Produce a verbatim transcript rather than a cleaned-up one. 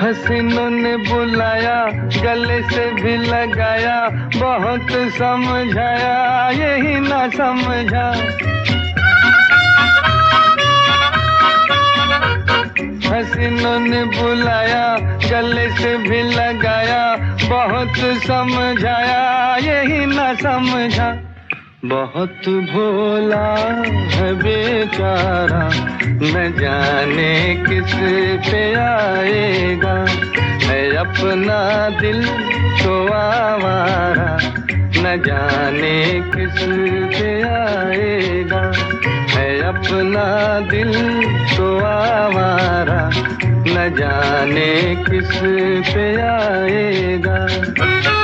हसीनों ने बुलाया, गले से भी लगाया, बहुत समझाया, यही ना समझा। हसीनों ने बुलाया, गले से भी लगाया, बहुत समझाया, यही ना समझा। बहुत भोला है बेचारा, न जाने किस पे आएगा। है अपना दिल तो आवारा, न जाने किस पे आएगा। है अपना दिल तो आवारा, न जाने किस पे आएगा।